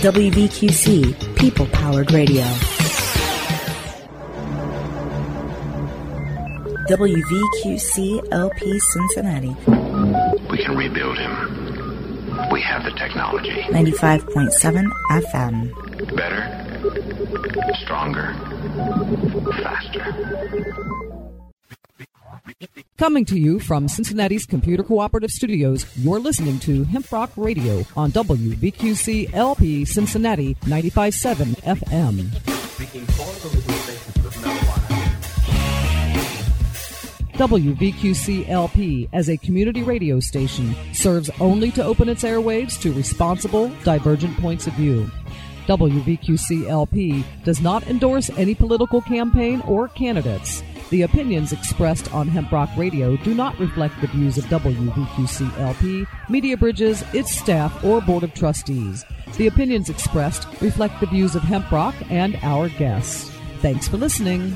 WVQC, people-powered radio. WVQC LP Cincinnati. We can rebuild him. We have the technology. 95.7 FM. Better, stronger, faster. Coming to you from Cincinnati's Computer Cooperative Studios, you're listening to Hemp Rock Radio on WVQC LP Cincinnati 95.7 FM. WVQC LP, as a community radio station, serves only to open its airwaves to responsible, divergent points of view. WVQC LP does not endorse any political campaign or candidates. The opinions expressed on Hemp Rock Radio do not reflect the views of WVQC LP, Media Bridges, its staff, or Board of Trustees. The opinions expressed reflect the views of Hemp Rock and our guests. Thanks for listening.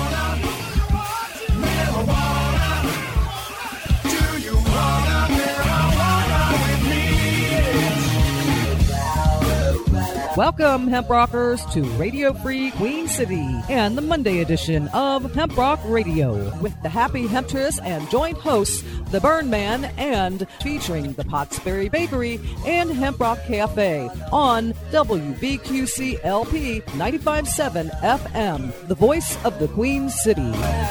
Welcome, Hemp Rockers, to Radio Free Queen City and the Monday edition of Hemp Rock Radio with the Happy Hemptress and joint hosts, the Burn Man, and featuring the Pottsberry Bakery and Hemp Rock Cafe on WVQC LP 95.7 FM, the voice of the Queen City.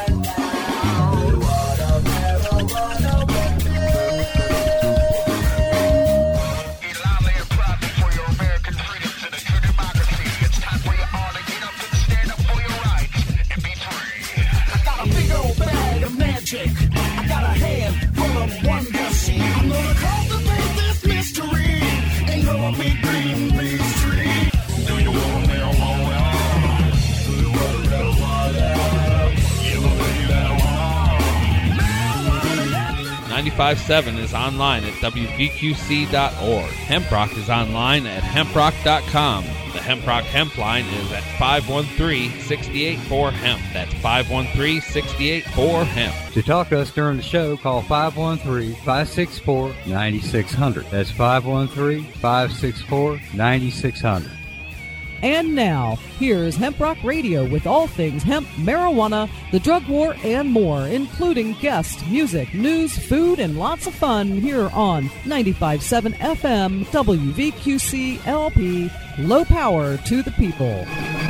I got a hand full of wonders. I'm gonna cultivate this mystery and grow a big green peace tree. Do you want marijuana? Do you want marijuana? You believe marijuana? 95.7 is online at WVQC.org. Hemp Rock is online at hemprock.com. The Hemp Rock Hempline is at 513-684-HEMP. That's 513-684-HEMP. To talk to us during the show, call 513-564-9600. That's 513-564-9600. And now, here's Hemp Rock Radio with all things hemp, marijuana, the drug war, and more, including guests, music, news, food, and lots of fun here on 95.7 FM, WVQC LP, low power to the people.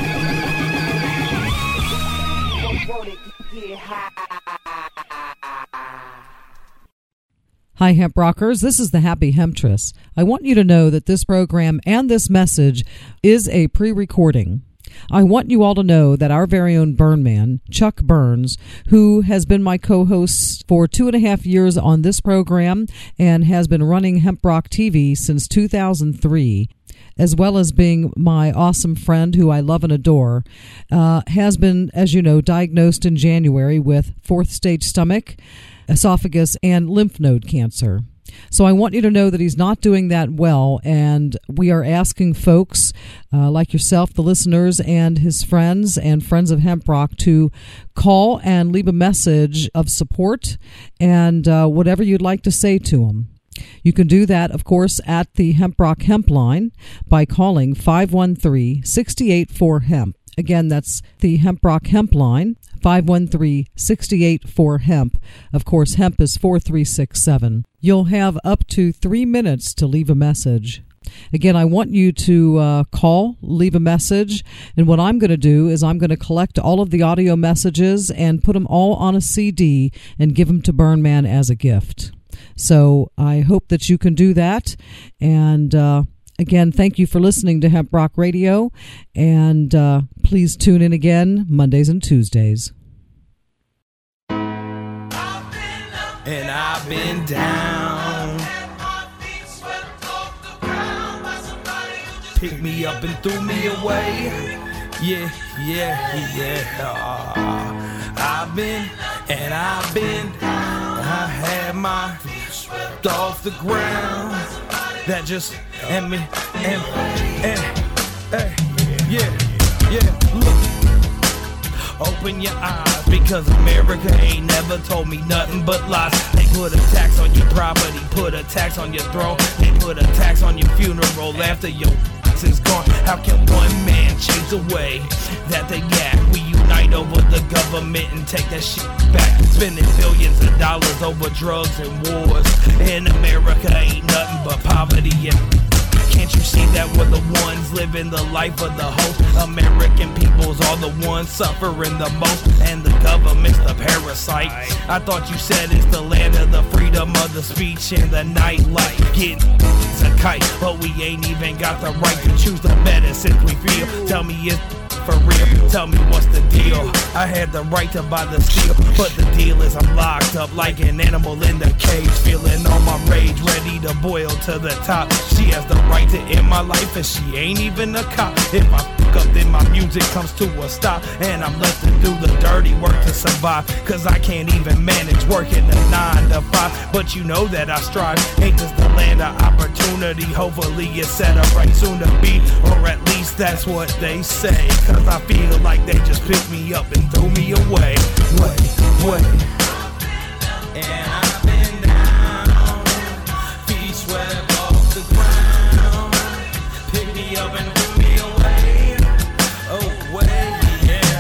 Hi, Hemp Rockers. This is the Happy Hemptress. I want you to know that this program and this message is a pre-recording. I want you all to know that our very own Burn Man, Chuck Burns, who has been my co-host for 2.5 years on this program and has been running Hemp Rock TV since 2003, as well as being my awesome friend who I love and adore, has been, as you know, diagnosed in January with 4th stage stomach, esophagus, and lymph node cancer. So I want you to know that he's not doing that well, and we are asking folks like yourself, the listeners, and his friends and friends of Hemp Rock to call and leave a message of support and whatever you'd like to say to him. You can do that, of course, at the Hemp Rock Hempline by calling 513-684-HEMP. Again, that's the Hemp Rock Hempline, 513-684-HEMP. Of course, hemp is 4367. You'll have up to 3 minutes to leave a message. Again, I want you to call, leave a message, and what I'm going to do is I'm going to collect all of the audio messages and put them all on a CD and give them to Burn Man as a gift. So I hope that you can do that, and again, thank you for listening to Hemp Rock Radio, and please tune in again Mondays and Tuesdays. And I've been down, picked me up and threw me away. Yeah. I've been, I had my off the ground. That just look, open your eyes, because America ain't never told me nothing but lies. They put a tax on your property, put a tax on your throne, they put a tax on your funeral after your innocence is gone. How can one man change the way that they act? We unite over the government and take that shit back. Spending billions of dollars over drugs and wars. In America ain't nothing but poverty and can't you see that we're the ones living the life of the host? American peoples are the ones suffering the most, and the government's the parasite. I thought you said it's the land of the freedom of the speech and the nightlife. Getting a kite, but we ain't even got the right to choose the medicines we feel. Tell me it's for real, tell me what's the deal. I had the right to buy the steel, but the deal is I'm locked up like an animal in the cage, feeling all my rage, ready to boil to the top. She has the right to end my life and she ain't even a cop. If I fuck up then my music comes to a stop, and I'm left to do the dirty work to survive, cause I can't even manage working a 9 to 5. But you know that I strive, ain't this the land of opportunity? Hopefully it's set up right soon to be, or at least that's what they say. Cause I feel like they just picked me up and threw me away. Wait. And I've been down, feet swept off the ground. Pick me up and threw me away. Away, yeah.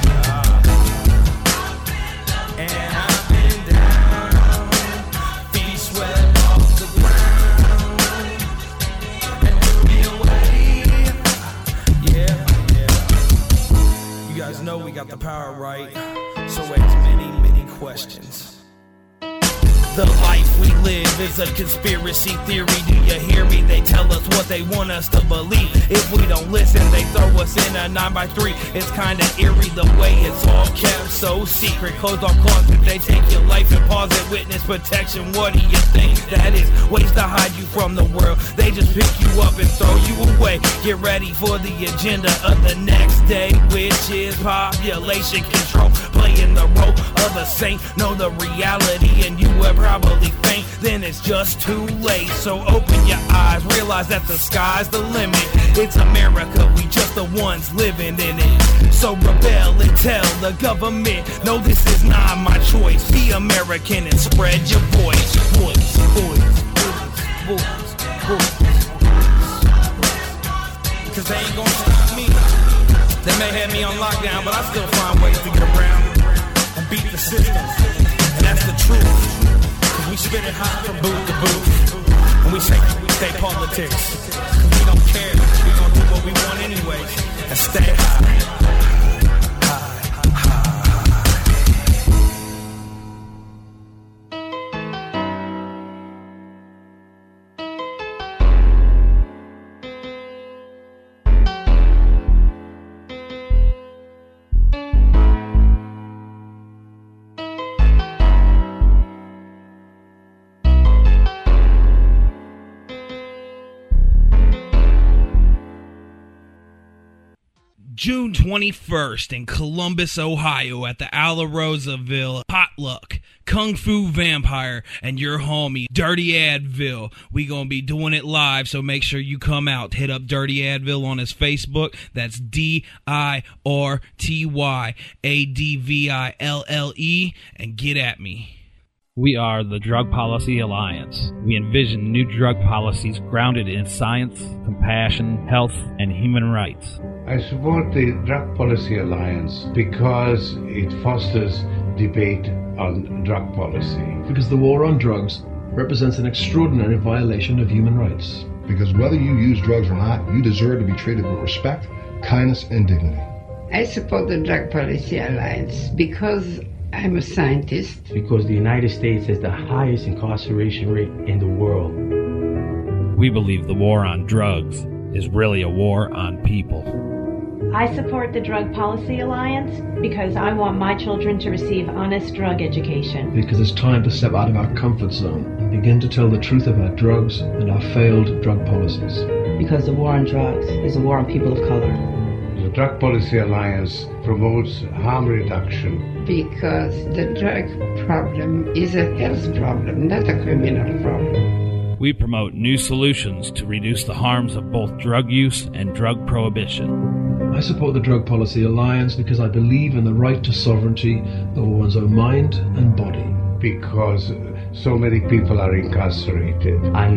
And I've been down, feet swept off the ground. And threw me away. Yeah. You guys know we got the power, right? So ask many questions. The life we live is a conspiracy theory. Do you hear me? They tell us what they want us to believe. If we don't listen, they throw us in a 9x3. It's kinda eerie the way it's all kept so secret. Closed off closet, they take your life and pause it. Witness protection, what do you think that is? Ways to hide you from the world. They just pick you up and throw you away. Get ready for the agenda of the next day, which is population control. Playing the role of a saint, know the reality, and you will probably faint. Then it's just too late. So open your eyes, realize that the sky's the limit. It's America, we just the ones living in it. So rebel and tell the government, no, this is not my choice. Be American and spread your voice. Voice. Cause they ain't gonna stop me. They may have me on lockdown, but I still find ways to get around and beat the system. And that's the truth. Cause we spit it hot from booth to booth. And we say politics. Cause we don't care. We gonna do what we want anyways. And stay high. June 21st in Columbus, Ohio at the Alarosaville Potluck, Kung Fu Vampire, and your homie, Dirty Advil. We gonna be doing it live, so make sure you come out. Hit up Dirty Advil on his Facebook. That's DIRTYADVILLE, and get at me. We are the Drug Policy Alliance. We envision new drug policies grounded in science, compassion, health, and human rights. I support the Drug Policy Alliance because it fosters debate on drug policy. Because the war on drugs represents an extraordinary violation of human rights. Because whether you use drugs or not, you deserve to be treated with respect, kindness, and dignity. I support the Drug Policy Alliance because I'm a scientist. Because the United States has the highest incarceration rate in the world. We believe the war on drugs is really a war on people. I support the Drug Policy Alliance because I want my children to receive honest drug education. Because it's time to step out of our comfort zone and begin to tell the truth about drugs and our failed drug policies. Because the war on drugs is a war on people of color. The Drug Policy Alliance promotes harm reduction. Because the drug problem is a health problem, not a criminal problem. We promote new solutions to reduce the harms of both drug use and drug prohibition. I support the Drug Policy Alliance because I believe in the right to sovereignty over one's own mind and body. Because so many people are incarcerated. I know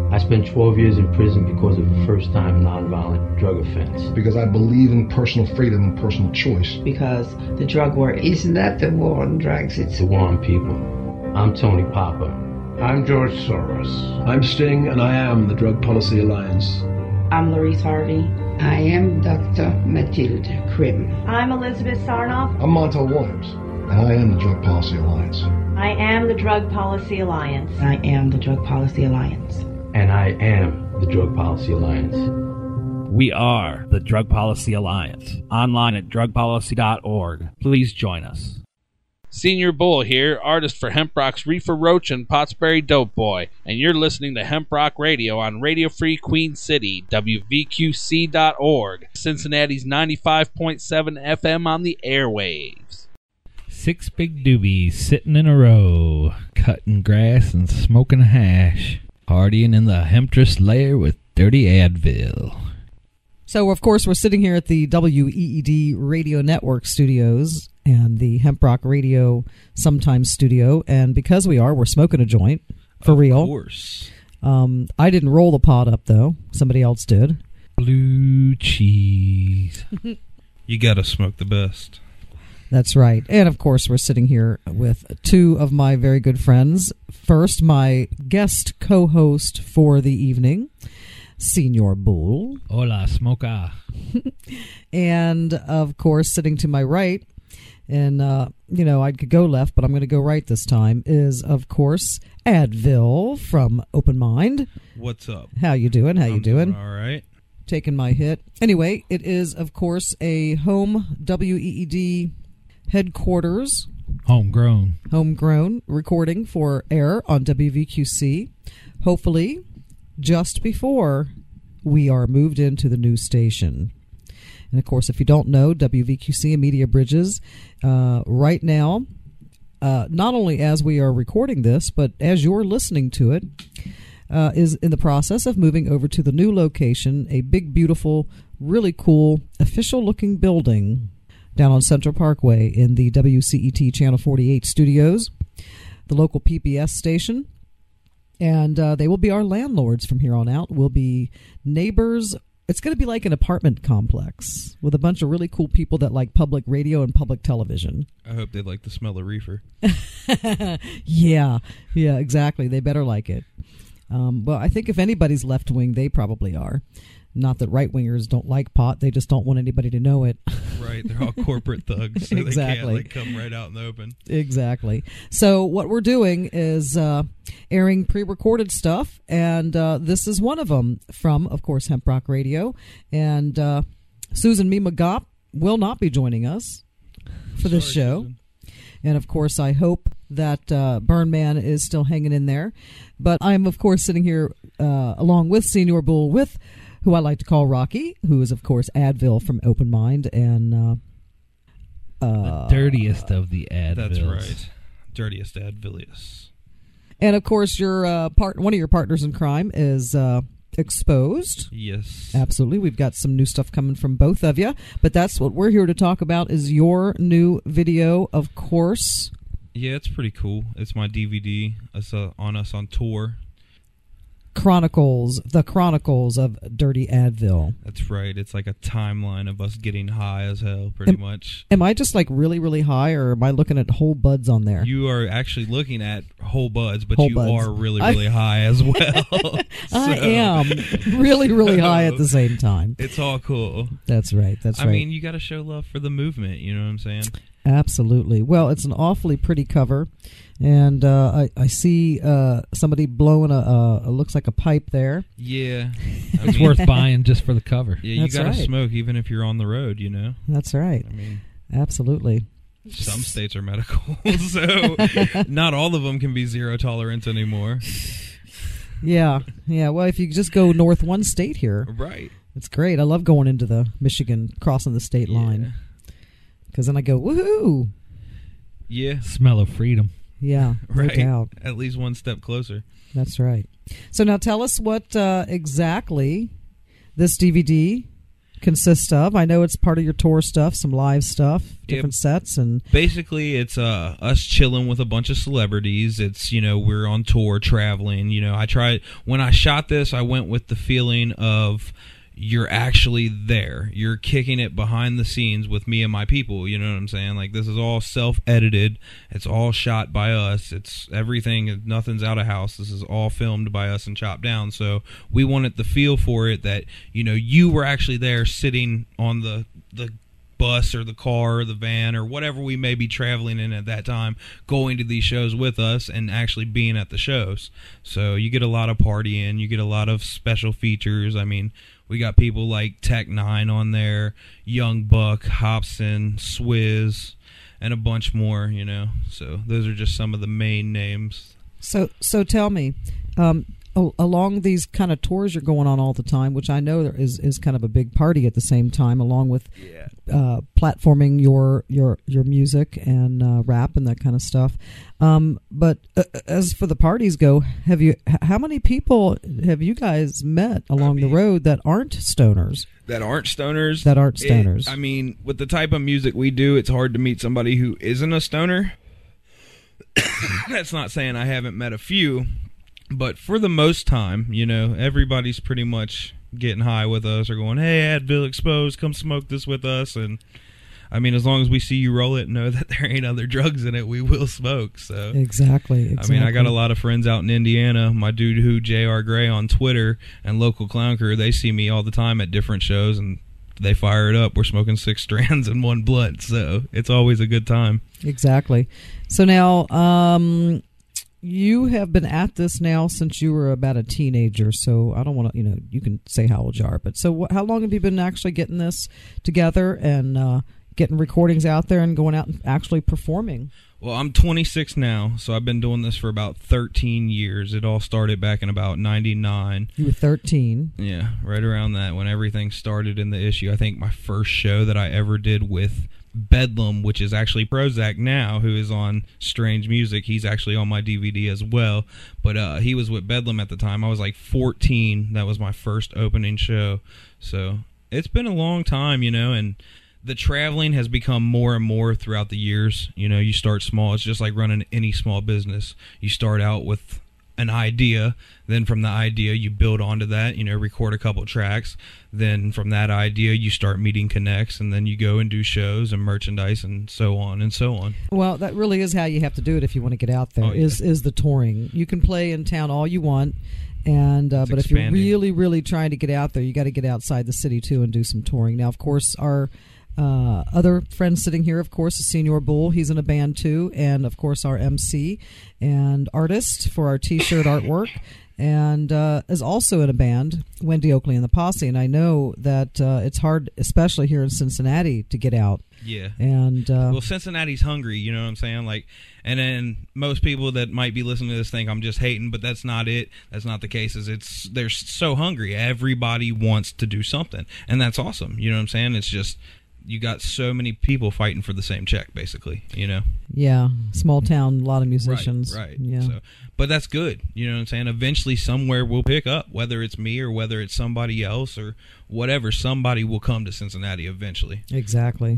I spent 12 years in prison because of a first-time nonviolent drug offense. Because I believe in personal freedom and personal choice. Because the drug war is not the war on drugs, it's the war on people. I'm Tony Papa. I'm George Soros. I'm Sting, and I am the Drug Policy Alliance. I'm Larice Harvey. I am Dr. Mathilde Krim. I'm Elizabeth Sarnoff. I'm Montel Williams, and I am the Drug Policy Alliance. I am the Drug Policy Alliance. I am the Drug Policy Alliance. And I am the Drug Policy Alliance. We are the Drug Policy Alliance. Online at drugpolicy.org. Please join us. Senior Bull here, artist for Hemp Rock's Reefer Roach and Pottsbury Dope Boy, and you're listening to Hemp Rock Radio on Radio Free Queen City, WVQC.org, Cincinnati's 95.7 FM on the airwaves. 6 big doobies sitting in a row, cutting grass and smoking hash, partying in the hemptress lair with Dirty Advil. So, of course, we're sitting here at the WEED Radio Network studios and the Hemp Rock Radio Sometimes studio, and because we're smoking a joint, for real. Of course. I didn't roll the pot up, though. Somebody else did. Blue cheese. You gotta smoke the best. That's right. And, of course, we're sitting here with two of my very good friends. First, my guest co-host for the evening, Senor Bull. Hola, smoka. And, of course, sitting to my right, and, I could go left, but I'm going to go right this time, is, of course, Advil from Open Mind. What's up? How you doing? I'm doing all right. Taking my hit. Anyway, it is, of course, a home WEED headquarters. Homegrown recording for air on WVQC. Hopefully, just before we are moved into the new station. And, of course, if you don't know, WVQC and Media Bridges, right now, not only as we are recording this, but as you're listening to it, is in the process of moving over to the new location, a big, beautiful, really cool, official-looking building down on Central Parkway in the WCET Channel 48 studios, the local PBS station. And they will be our landlords from here on out. We'll be neighbors. It's going to be like an apartment complex with a bunch of really cool people that like public radio and public television. I hope they like the smell of reefer. Yeah, exactly. They better like it. Well, I think if anybody's left-wing, they probably are. Not that right-wingers don't like pot. They just don't want anybody to know it. Right. They're all corporate thugs. So Exactly. They can't come right out in the open. Exactly. So what we're doing is airing pre-recorded stuff, and this is one of them from, of course, Hemp Rock Radio. And Susan Mima Gopp will not be joining us for this show. Susan. And, of course, I hope that Burn Man is still hanging in there. But I'm, of course, sitting here along with Senor Bull with who I like to call Rocky, who is, of course, Advil from Open Mind. And the dirtiest of the Advils. That's right. Dirtiest Advilius. And, of course, your one of your partners in crime is Exposed. Yes. Absolutely. We've got some new stuff coming from both of you. But that's what we're here to talk about is your new video, of course. Yeah, it's pretty cool. It's my DVD. It's on us on tour. The Chronicles of Dirty Advil. That's right. It's like a timeline of us getting high as hell, pretty much. Am I just like really, really high, or am I looking at whole buds on there? You are actually looking at whole buds, but you are really, really high as well. I am really, really high at the same time. It's all cool. That's right. I mean, you got to show love for the movement. You know what I'm saying? Absolutely. Well, it's an awfully pretty cover. And I see somebody blowing looks like a pipe there. Yeah. It's worth buying just for the cover. Yeah, you got to smoke even if you're on the road, you know? That's right. I mean, absolutely. Some states are medical, so not all of them can be zero tolerance anymore. Yeah. Well, if you just go north one state here. Right. It's great. I love going into the Michigan, crossing the state line. Because then I go, woohoo! Yeah. Smell of freedom. Yeah, no doubt. At least one step closer. That's right. So now tell us what exactly this DVD consist of? I know it's part of your tour stuff, some live stuff, different sets, and basically it's us chilling with a bunch of celebrities. It's, we're on tour traveling. When I shot this, I went with the feeling of you're actually there. You're kicking it behind the scenes with me and my people. You know what I'm saying? Like, this is all self-edited. It's all shot by us. It's everything. Nothing's out of house. This is all filmed by us and chopped down. So we wanted the feel for it that, you were actually there sitting on the bus or the car or the van or whatever we may be traveling in at that time, going to these shows with us and actually being at the shows. So you get a lot of partying. You get a lot of special features. I mean, we got people like Tech Nine on there, Young Buck, Hobson, Swizz, and a bunch more, So those are just some of the main names. So tell me, along these kind of tours you're going on all the time, which I know there is kind of a big party at the same time, along with platforming your music and rap and that kind of stuff. But as for the parties go, how many people have you guys met along the road that aren't stoners? That aren't stoners? That aren't stoners. I mean, with the type of music we do, it's hard to meet somebody who isn't a stoner. That's not saying I haven't met a few. But for the most time, everybody's pretty much getting high with us or going, hey, Advil Exposed, come smoke this with us. And, I mean, as long as we see you roll it and know that there ain't other drugs in it, we will smoke. So Exactly. I mean, I got a lot of friends out in Indiana. My dude who J.R. Gray on Twitter and Local Clown Crew, they see me all the time at different shows, and they fire it up. We're smoking 6 strands and 1 blunt, so it's always a good time. Exactly. So now, you have been at this now since you were about a teenager, so I don't want to, you can say how old you are, but so how long have you been actually getting this together and getting recordings out there and going out and actually performing? Well, I'm 26 now, so I've been doing this for about 13 years. It all started back in about 99. You were 13. Yeah, right around that when everything started in the issue. I think my first show that I ever did with Bedlam, which is actually Prozac now, who is on Strange Music. He's actually on my DVD as well, but he was with Bedlam at the time. I was like 14. That was my first opening show. So it's been a long time, and the traveling has become more and more throughout the years. You start small. It's just like running any small business. You start out with an idea, then from the idea you build onto that, record a couple tracks, then from that idea you start meeting connects, and then you go and do shows and merchandise and so on and so on. Well, that really is how you have to do it if you want to get out there. Is the touring. You can play in town all you want, and but if you're really, really trying to get out there, you got to get outside the city too and do some touring. Now, of course, our other friend sitting here, of course, is Senior Bull. He's in a band too, and of course our MC and artist for our T-shirt artwork, and is also in a band, Wendy Oakley and the Posse. And I know that it's hard, especially here in Cincinnati, to get out. Yeah. And well, Cincinnati's hungry, you know what I'm saying? Like, and then most people that might be listening to this think I'm just hating, but that's not it. That's not the case. They're so hungry. Everybody wants to do something, and that's awesome. You know what I'm saying? It's just, you got so many people fighting for the same check, basically, Yeah, small town, a lot of musicians. Right. Yeah. So, but that's good, you know what I'm saying? Eventually somewhere will pick up, whether it's me or whether it's somebody else or whatever. Somebody will come to Cincinnati eventually. Exactly.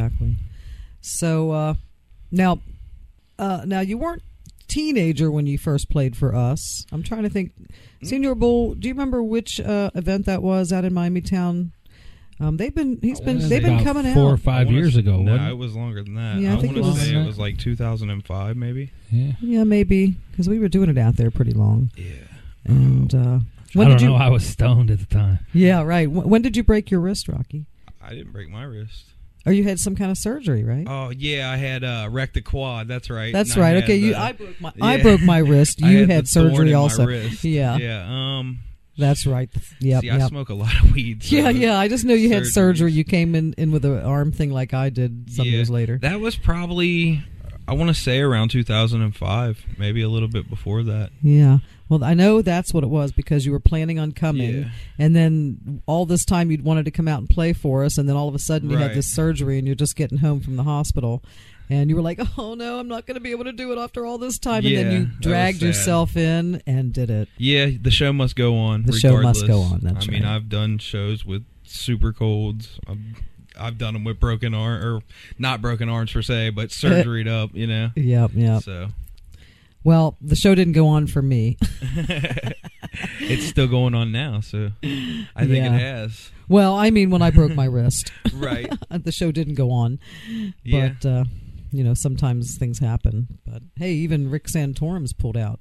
So now you weren't teenager when you first played for us. I'm trying to think. Senior Bull, do you remember which event that was out in Miami Town? They've been coming out 4 or 5 years ago. No, it was longer than that. Yeah, I think want to say it was like 2005, maybe. Yeah, maybe, because we were doing it out there pretty long. Yeah. And I don't know. I was stoned at the time. Yeah, right. When did you break your wrist, Rocky? I didn't break my wrist. Or you had some kind of surgery, right? Oh yeah, I had wrecked the quad. That's right. That's right. Okay, I broke my wrist. You had surgery also. Yeah. Yeah. That's right. Yep. See, I smoke a lot of weed. So yeah. I just know you had surgery. You came in with an arm thing like I did some years later. That was probably, I want to say, around 2005, maybe a little bit before that. Yeah. Well, I know that's what it was because you were planning on coming, and then all this time you'd wanted to come out and play for us, and then all of a sudden you had this surgery and you're just getting home from the hospital. And you were like, oh, no, I'm not going to be able to do it after all this time. And then you dragged yourself in and did it. Yeah, the show must go on. The show must go on. That's I mean, I've done shows with super colds. I've done them with broken arm, or not broken arms per se, but surgeryed up, you know. Yep. So, well, the show didn't go on for me. It's still going on now, so I think it has. Well, I mean, when I broke my wrist, right? The show didn't go on, but you know, sometimes things happen. But hey, even Rick Santorum's pulled out.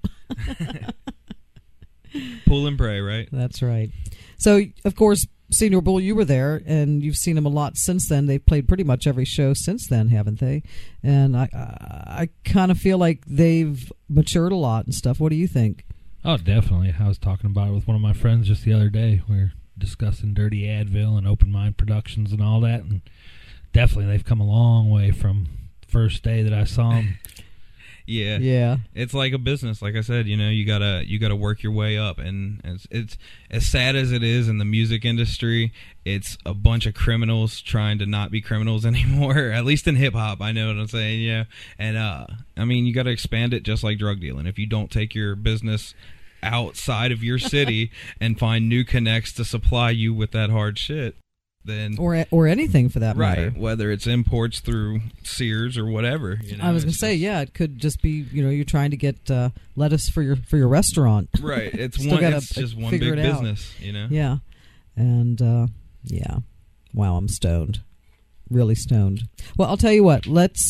Pull and pray, right? That's right. So, of course, Senior Bull, you were there, and you've seen them a lot since then. They've played pretty much every show since then, haven't they? And I kind of feel like they've matured a lot and stuff. What do you think? Oh, definitely. I was talking about it with one of my friends just the other day. We were discussing Dirty Advil and Open Mind Productions and all that, and definitely they've come a long way from the first day that I saw them. Yeah. It's like a business. Like I said, you know, you gotta work your way up, and it's as sad as it is in the music industry. It's a bunch of criminals trying to not be criminals anymore. At least in hip hop, I know what I'm saying. Yeah, and I mean, you got to expand it just like drug dealing. If you don't take your business outside of your city and find new connects to supply you with that hard shit, then or anything for that matter, right? Whether it's imports through Sears or whatever. You know, I was going to say, it could just be, you know, you're trying to get lettuce for your restaurant, right? It's just one big business, you know. Yeah, and wow, I'm stoned, really stoned. Well, I'll tell you what. Let's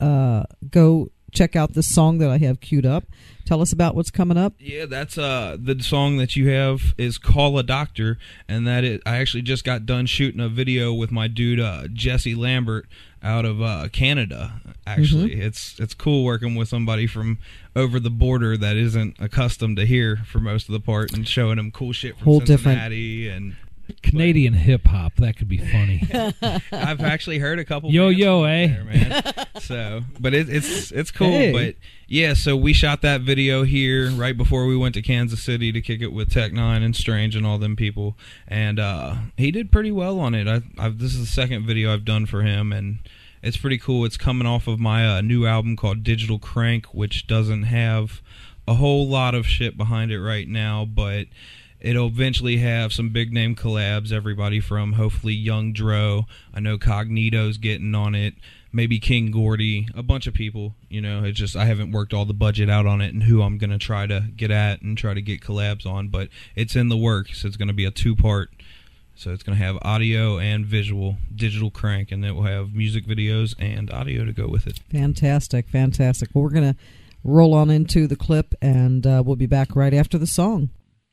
go check out this song that I have queued up. Tell us about what's coming up. Yeah, that's the song that you have is Call a Doctor, and I actually just got done shooting a video with my dude Jesse Lambert out of Canada. Actually, it's cool working with somebody from over the border that isn't accustomed to here for most of the part, and showing them cool shit from Cincinnati and Canadian hip hop. That could be funny. I've actually heard a couple. Yo, eh? There, man. So, but it's cool. Hey. But yeah, so we shot that video here right before we went to Kansas City to kick it with Tech Nine and Strange and all them people, and he did pretty well on it. This is the second video I've done for him, and it's pretty cool. It's coming off of my new album called Digital Crank, which doesn't have a whole lot of shit behind it right now, but it'll eventually have some big name collabs. Everybody from hopefully Young Dro, I know Cognito's getting on it, maybe King Gordy, a bunch of people. You know, it's just I haven't worked all the budget out on it and who I'm gonna try to get at and try to get collabs on, but it's in the works. It's gonna be a 2-part. So it's going to have audio and visual, Digital Crank, and it will have music videos and audio to go with it. Fantastic. Well, we're going to roll on into the clip, and we'll be back right after the song.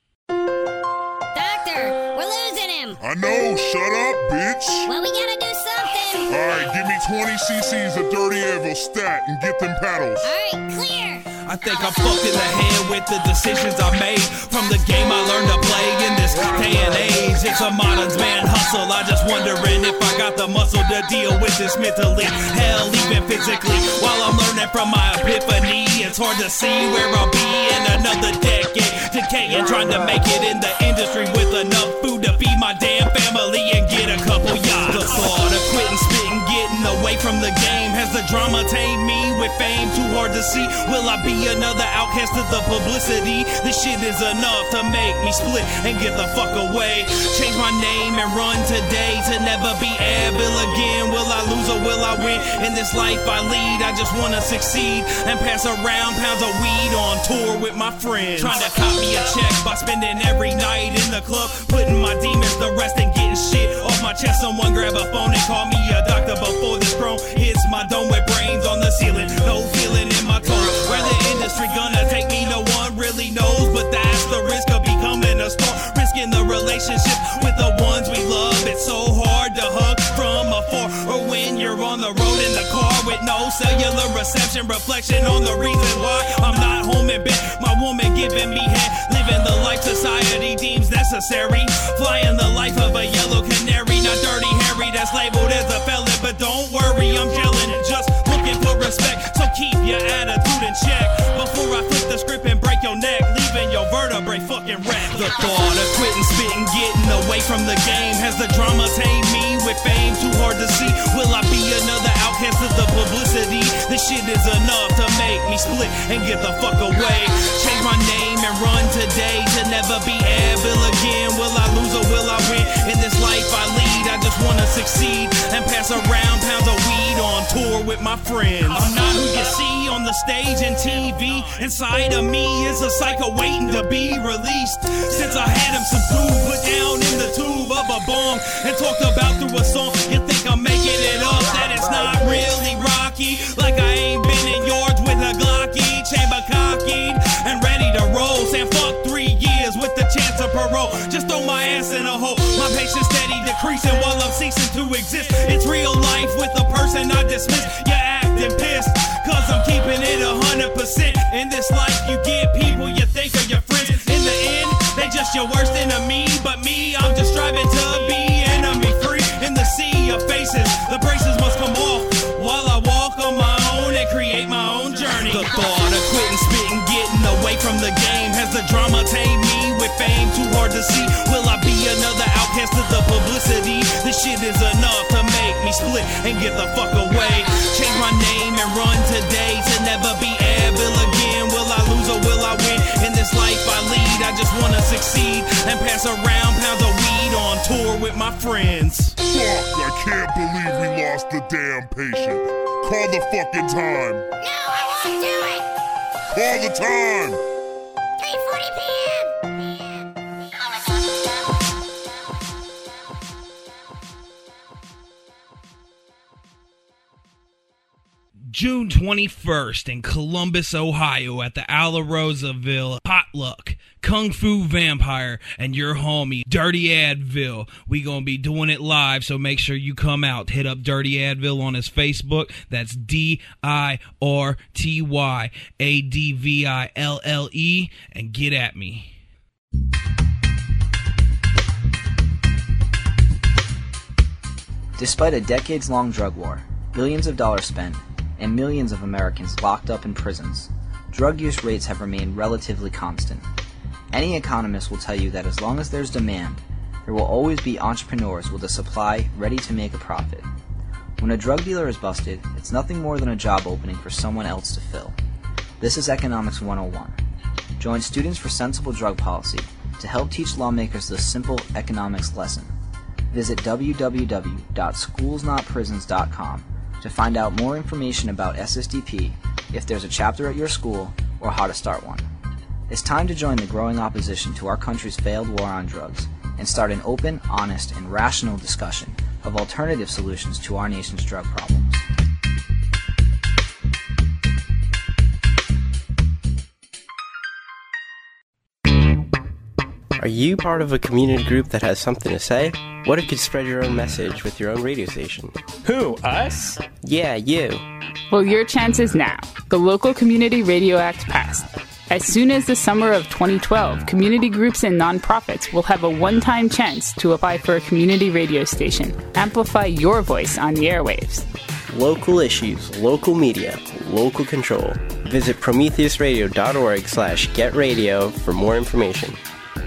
Doctor, we're losing him. I know, shut up, bitch. Well, we gotta do something. Alright, give me 20 cc's of Dirty Advil stat and get them paddles. Alright, clear. I think I'm fucked in the head with the decisions I made from the game I learned to play in this day and age. It's a modern man hustle. I just wondering if I got the muscle to deal with this mentally, hell, even physically. While I'm learning from my epiphany, it's hard to see where I'll be in another decade. Decaying, trying to make it in the industry with enough food to feed my damn family and get a couple yachts. The thought of quitting spitting, getting away from the game, has the drama tamed me with fame too hard to see? Will I be another outcast of the publicity? This shit is enough to make me split and get the fuck away. Change my name and run today to never be Advil again. Will I lose or will I win? In this life I lead, I just wanna succeed and pass around pounds of weed on tour with my friends. Trying to cop me a check by spending every night in the club, putting my demons to rest and getting shit off my chest. Someone grab a phone and call me a doctor before this chrome hits my dome with brains on the ceiling. No feeling in my toes. Where the industry gonna take me, no one really knows, but that's the risk of becoming a star. Risking the relationship with the ones we love. It's so hard to hug from afar, or when you're on the road in the car with no cellular reception. Reflection on the reason why I'm not home in bed. My woman giving me head, living the life society deems necessary. Flying the life of a yellow canary, not Dirty Harry that's labeled as a felon. But don't worry, I'm gelling, just looking for respect. So keep your attitude in check before I flip the script and break your neck, leaving your vertebrae fucking wrecked. The thought of quitting spitting, getting away from the game, has the drama tamed me with fame too hard to see? Will I be another outcast of the publicity? This shit is enough to make me me split and get the fuck away. Change my name and run today to never be Advil again. Will I lose or will I win? In this life I lead, I just wanna succeed and pass around pounds of weed on tour with my friends. I'm not who you see on the stage and TV. Inside of me is a psycho waiting to be released. Since I had him subdued, put down in the tube of a bong and talked about through a song. You think I'm making it up, that it's not really rocky. Like I ain't been in yards with a Glocky, chamber cockeyed and ready to roll. Saying fuck 3 years with the chance of parole. Just throw my ass in a hole. My patience steady decreasing while I'm ceasing to exist. It's real life with a person I dismiss. You're acting pissed, cause I'm keeping it 100%. In this life you get people you think are your friends. In the end, they just your worst enemy. But me, I'm just striving to be enemy free. In the sea of faces, the braces must come off while I walk on my own and create my own journey. The thought of quitting spitting, getting away from the game. Has the drama tamed me with fame too hard to see? Will I be another outcast of the publicity? This shit is enough to make me split and get the fuck away. Change my name and run today to never be Advil again. Will I lose or will I win? In this life I lead, I just wanna succeed and pass around pounds of weed on tour with my friends. Fuck, I can't believe we lost the damn patient. Call the fucking time. No, I won't do it. Call the time. 3:40 p.m. June 21st in Columbus, Ohio at the Ala Rosaville Potluck, Kung Fu Vampire, and your homie, Dirty Advil. We gonna be doing it live, so make sure you come out. Hit up Dirty Advil on his Facebook. That's DIRTYADVILLE, and get at me. Despite a decades-long drug war, billions of dollars spent, and millions of Americans locked up in prisons, drug use rates have remained relatively constant. Any economist will tell you that as long as there's demand, there will always be entrepreneurs with a supply ready to make a profit. When a drug dealer is busted, it's nothing more than a job opening for someone else to fill. This is Economics 101. Join Students for Sensible Drug Policy to help teach lawmakers this simple economics lesson. Visit www.schoolsnotprisons.com to find out more information about SSDP, if there's a chapter at your school, or how to start one. It's time to join the growing opposition to our country's failed war on drugs and start an open, honest, and rational discussion of alternative solutions to our nation's drug problems. Are you part of a community group that has something to say? What if you could spread your own message with your own radio station? Who, us? Yeah, you. Well, your chance is now. The Local Community Radio Act passed. As soon as the summer of 2012, community groups and nonprofits will have a one-time chance to apply for a community radio station. Amplify your voice on the airwaves. Local issues, local media, local control. Visit prometheusradio.org/getradio for more information.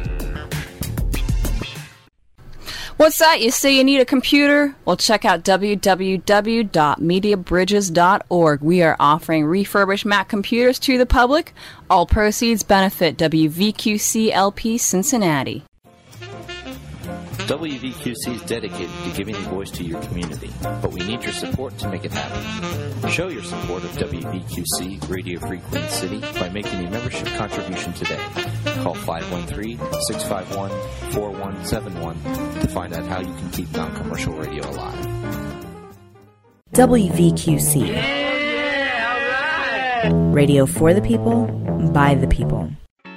What's that? You say you need a computer? Well, check out www.mediabridges.org. We are offering refurbished Mac computers to the public. All proceeds benefit WVQC-LP Cincinnati. WVQC is dedicated to giving a voice to your community, but we need your support to make it happen. Show your support of WVQC Radio Free Queen City by making a membership contribution today. Call 513-651-4171 to find out how you can keep non-commercial radio alive. WVQC. Radio for the people, by the people.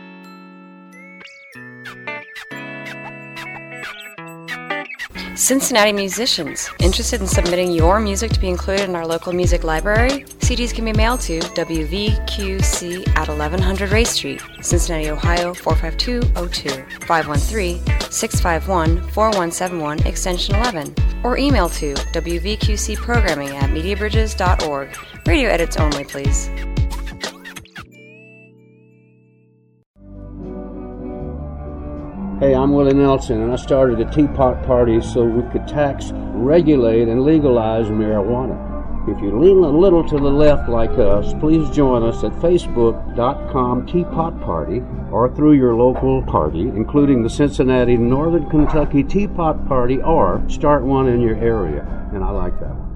Cincinnati musicians, interested in submitting your music to be included in our local music library? CDs can be mailed to WVQC at 1100 Ray Street, Cincinnati, Ohio 45202, 513-651-4171, extension 11, or email to wvqcprogramming@mediabridges.org. Radio edits only, please. Hey, I'm Willie Nelson, and I started a Teapot Party so we could tax, regulate, and legalize marijuana. If you lean a little to the left like us, please join us at facebook.com Teapot Party or through your local party, including the Cincinnati Northern Kentucky Teapot Party, or start one in your area. And I like that one.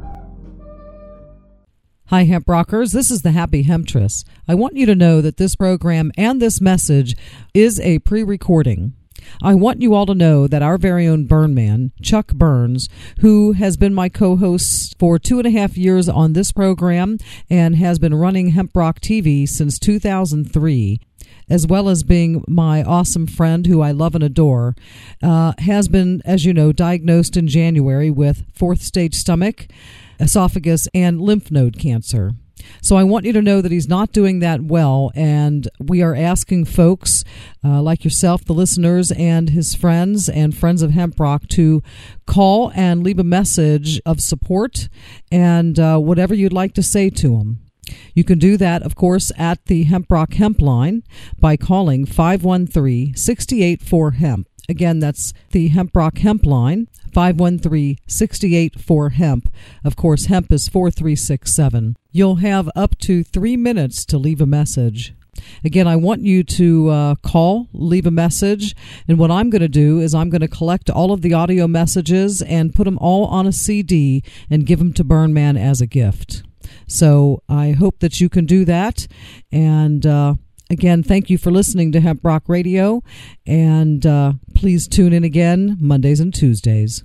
Hi, Hemp Rockers. This is the Happy Hemptress. I want you to know that this program and this message is a pre-recording. I want you all to know that our very own Burn Man, Chuck Burns, who has been my co-host for 2.5 years on this program and has been running Hemp Rock TV since 2003, as well as being my awesome friend who I love and adore, has been, as you know, diagnosed in January with 4th stage stomach, esophagus, and lymph node cancer. So I want you to know that he's not doing that well, and we are asking folks like yourself, the listeners, and his friends and friends of Hemp Rock to call and leave a message of support and whatever you'd like to say to him. You can do that, of course, at the Hemp Rock Hempline by calling 513-684-HEMP. Again, that's the Hemp Rock Hempline, 513-684-HEMP. Of course, hemp is 4367. You'll have up to 3 minutes to leave a message. Again, I want you to call, leave a message, and what I'm going to do is I'm going to collect all of the audio messages and put them all on a CD and give them to Burn Man as a gift. So I hope that you can do that, and again, thank you for listening to Hemp Rock Radio, and please tune in again Mondays and Tuesdays.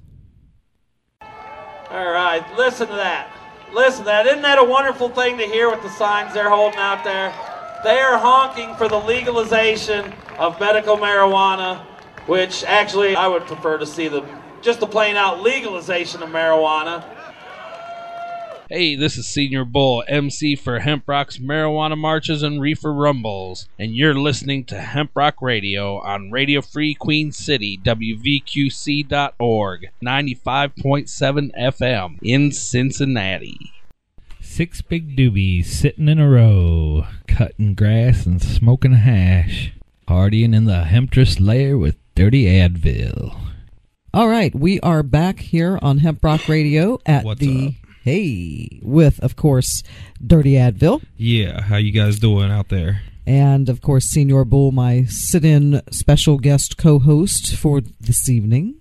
All right, listen to that. Listen to that. Isn't that a wonderful thing to hear with the signs they're holding out there? They are honking for the legalization of medical marijuana, which actually I would prefer to see just the plain out legalization of marijuana. Hey, this is Senior Bull, MC for Hemp Rock's Marijuana Marches and Reefer Rumbles, and you're listening to Hemp Rock Radio on Radio Free Queen City, WVQC.org, 95.7 FM in Cincinnati. 6 big doobies sitting in a row, cutting grass and smoking hash, partying in the Hemptress lair with Dirty Advil. All right, we are back here on Hemp Rock Radio at What's the... up? Hey, with, of course, Dirty Advil. Yeah, how you guys doing out there? And, of course, Senior Bull, my sit-in special guest co-host for this evening.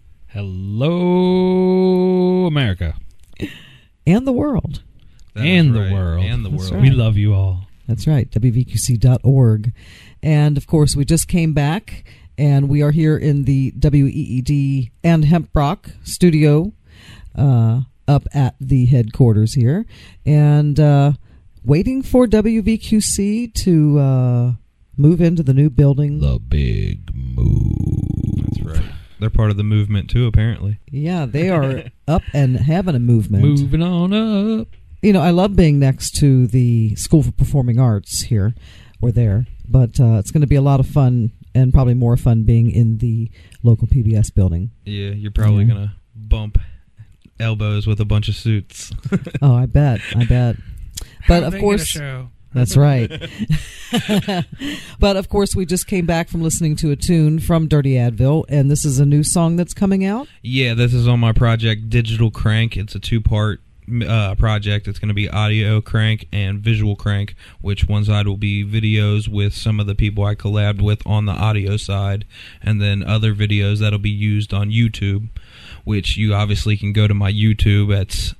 Hello, America. And the world. And the right. world. And the That's world. right. We love you all. That's right, WVQC.org. And, of course, we just came back, and we are here in the WEED and Hemp Rock studio, up at the headquarters here, and waiting for WVQC to move into the new building. The big move. That's right. They're part of the movement, too, apparently. Yeah, they are up and having a movement. Moving on up. You know, I love being next to the School for Performing Arts here, or there, but it's going to be a lot of fun, and probably more fun being in the local PBS building. Yeah, you're probably going to bump elbows with a bunch of suits. Oh, I bet. But of course, show? That's right. But of course, we just came back from listening to a tune from Dirty Advil, and this is a new song that's coming out. Yeah, this is on my project Digital Crank. It's a 2-part project. It's going to be audio crank and visual crank, which one side will be videos with some of the people I collabed with on the audio side, and then other videos that'll be used on YouTube, which you obviously can go to my YouTube. It's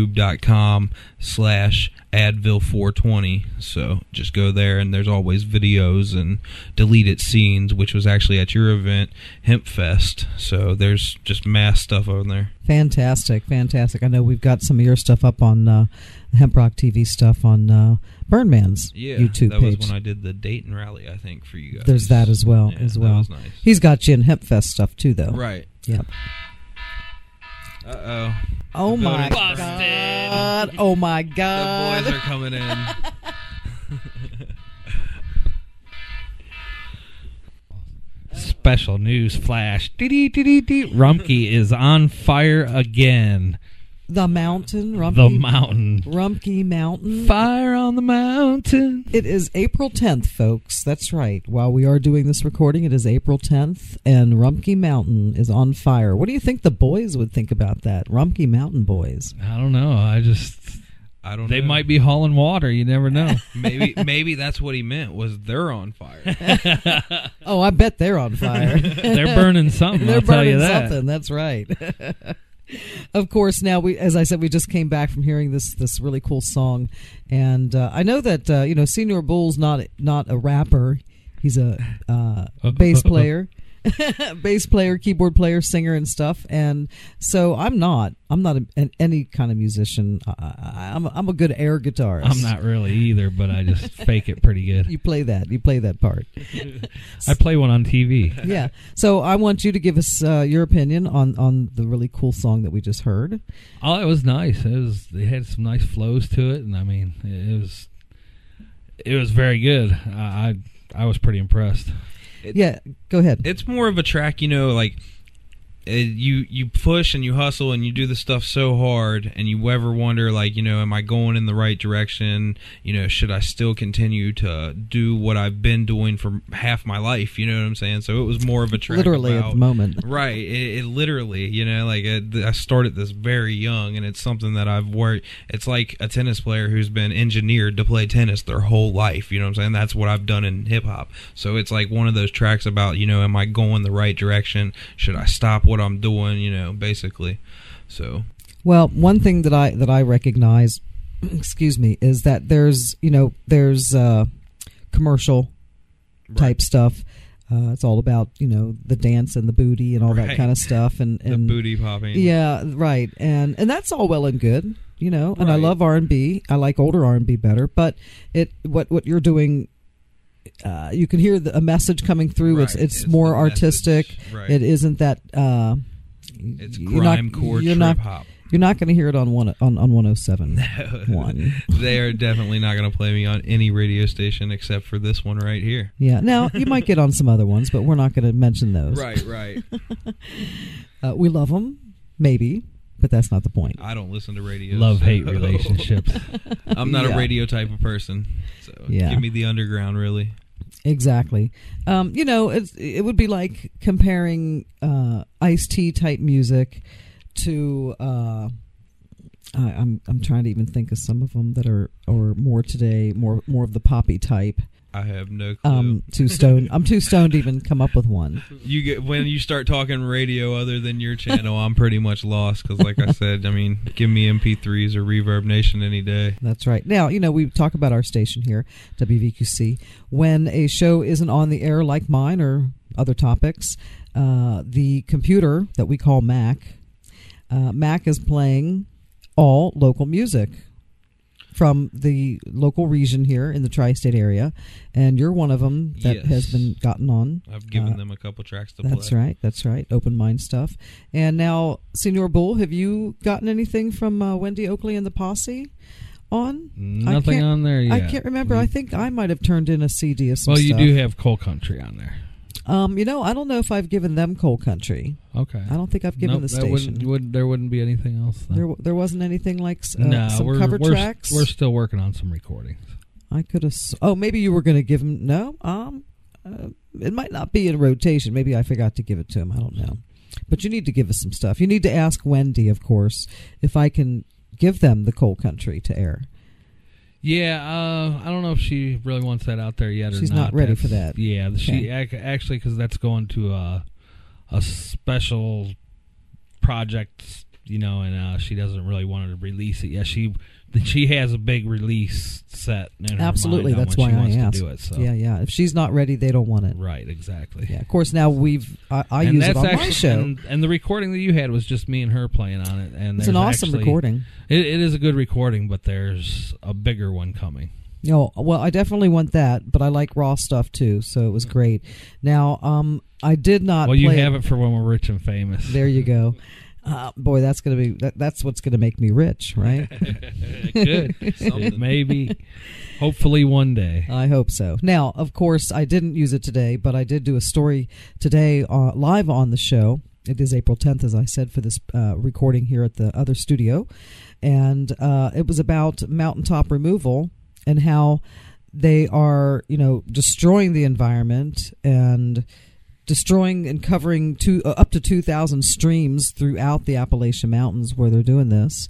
youtube.com/Advil420. So just go there, and there's always videos and deleted scenes, which was actually at your event, Hemp Fest. So there's just mass stuff on there. Fantastic. I know we've got some of your stuff up on Hemp Rock TV stuff on Burn Man's YouTube that page. was when I did the Dayton rally, I think, for you guys. There's that as well. Yeah, that was nice. He's got you in Hemp Fest stuff too, though. Right. Yep. Uh-oh. Oh The my building's God. Oh my God. The boys are coming in. Special news flash. Rumpke is on fire again. The mountain, Rumpke. The mountain. Rumpke Mountain. Fire on the mountain. It is April 10th, folks. That's right. While we are doing this recording, it is April 10th, and Rumpke Mountain is on fire. What do you think the boys would think about that? Rumpke Mountain boys. I don't know. I don't know. They might be hauling water. You never know. Maybe that's what he meant, was they're on fire. Oh, I bet they're on fire. They're burning something. They're I'll tell burning you that. something. That's right. Of course, now as I said, we just came back from hearing this really cool song, and I know that Senior Bull's not a rapper. He's a bass player. Bass player, keyboard player, singer, and stuff. And so I'm not any kind of musician. I'm a good air guitarist. I'm not really either, but I just fake it pretty good. You play that part. I play one on TV. Yeah. So I want you to give us your opinion on the really cool song that we just heard. Oh, it was nice. It had some nice flows to it, and I mean, it was very good. I was pretty impressed. Yeah, go ahead. It's more of a track, like you push and you hustle and you do the stuff so hard, and you ever wonder, like, am I going in the right direction? Should I still continue to do what I've been doing for half my life? You know what I'm saying? So it was more of a track literally about, at the moment. Right. It literally, I started this very young, and it's something that I've worked. It's like a tennis player who's been engineered to play tennis their whole life. You know what I'm saying? That's what I've done in hip hop. So it's like one of those tracks about, am I going the right direction? Should I stop what I'm doing, basically. So, well, one thing that I recognize, excuse me, is that there's commercial type stuff. It's all about the dance and the booty and all that kind of stuff, and the booty popping. Yeah, right, and that's all well and good, and I love R&B. I like older R&B better, but what you're doing. You can hear a message coming through. Right. It's more artistic. Right. It isn't that. It's grime-core trip hop. You're not going to hear it on 107. No. They are definitely not going to play me on any radio station except for this one right here. Yeah. Now you might get on some other ones, but we're not going to mention those. Right. We love them, maybe. But that's not the point. I don't listen to radio. Love-hate relationships. I'm not a radio type of person. So give me the underground, really. Exactly. It would be like comparing Ice-T type music to... I'm trying to even think of some of them that are more today, more of the poppy type. I have no clue. I'm too stoned to even come up with one. When you start talking radio other than your channel, I'm pretty much lost because, like I said, give me MP3s or Reverb Nation any day. That's right. Now, we talk about our station here, WVQC. When a show isn't on the air like mine or other topics, the computer that we call Mac is playing all local music from the local region here in the tri-state area, and you're one of them that has been gotten on. I've given them a couple tracks to play. That's right. Open mind stuff. And now, Senior Bull, have you gotten anything from Wendy Oakley and the Posse on? Nothing on there yet. I can't remember. I think I might have turned in a CD of some stuff. Well, you do have Coal Country on there. I don't know if I've given them Coal Country. Okay. I don't think I've given the station. There wouldn't be anything else then. There wasn't anything like some cover tracks? We're still working on some recordings. I could have... Oh, maybe you were going to give them... No? It might not be in rotation. Maybe I forgot to give it to him. I don't know. But you need to give us some stuff. You need to ask Wendy, of course, if I can give them the Coal Country to air. Yeah, I don't know if she really wants that out there yet or not. She's not ready for that. Yeah, she actually, because that's going to a special project, and she doesn't really want to release it yet. She has a big release set in her Absolutely, mind that's why I asked. to do it. So. Yeah. If she's not ready, they don't want it. Right, exactly. Yeah, of course. Now I use it on my show, and the recording that you had was just me and her playing on it. And it's an awesome recording. It is a good recording, but there's a bigger one coming. Oh, well, I definitely want that, but I like raw stuff too, so it was great. Now, I did not. Well, you have it for when we're rich and famous. There you go. Boy, that's gonna be that's what's gonna make me rich, right? Good. Maybe. Hopefully one day. I hope so. Now, of course, I didn't use it today, but I did do a story today live on the show. It is April 10th, as I said, for this recording here at the other studio. And it was about mountaintop removal and how they are, destroying the environment and destroying and covering up to 2,000 streams throughout the Appalachian Mountains where they're doing this.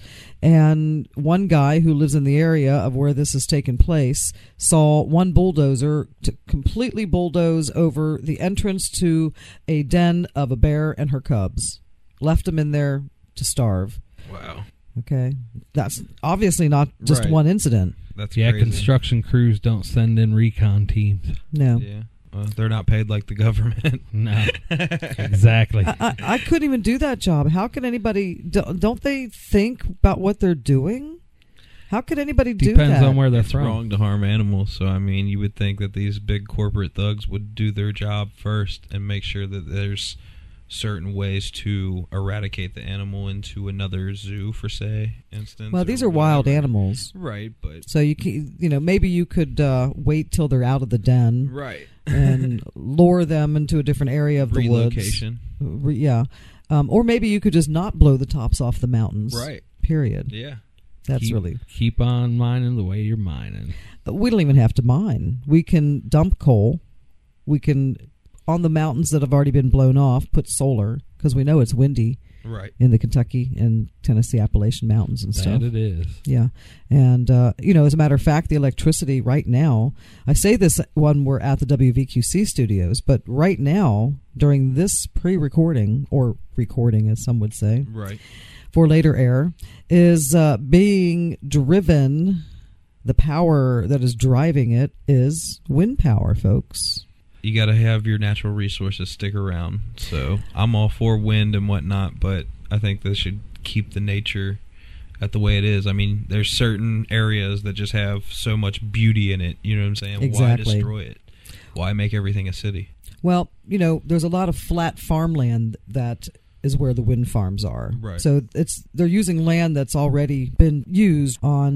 And one guy who lives in the area of where this has taken place saw one bulldozer completely bulldoze over the entrance to a den of a bear and her cubs. Left them in there to starve. Wow. Okay. That's obviously not just one incident. That's crazy. Construction crews don't send in recon teams. No. Yeah. They're not paid like the government. No. Exactly. I couldn't even do that job. How can anybody... Don't they think about what they're doing? How could anybody do that? Depends on where they're it's from. Wrong to harm animals. So, I mean, you would think that these big corporate thugs would do their job first and make sure that there's certain ways to eradicate the animal into another zoo, for say, instance. Well, these are wild animals, right? But so you can, maybe you could wait till they're out of the den, right, and lure them into a different area of the relocation. Woods. Yeah, or maybe you could just not blow the tops off the mountains. Right. Period. Yeah. That's keep on mining the way you're mining. We don't even have to mine. We can dump coal. We can, on the mountains that have already been blown off, put solar, because we know it's windy right in the Kentucky and Tennessee Appalachian Mountains and stuff. That it is. Yeah. And, as a matter of fact, the electricity right now, I say this when we're at the WVQC studios, but right now, during this pre-recording, or recording as some would say, right, for later air, is being driven, the power that is driving it is wind power, folks. You got to have your natural resources stick around. So I'm all for wind and whatnot, but I think they should keep the nature at the way it is. I mean, there's certain areas that just have so much beauty in it. You know what I'm saying? Exactly. Why destroy it? Why make everything a city? Well, there's a lot of flat farmland that is where the wind farms are. Right. So they're using land that's already been used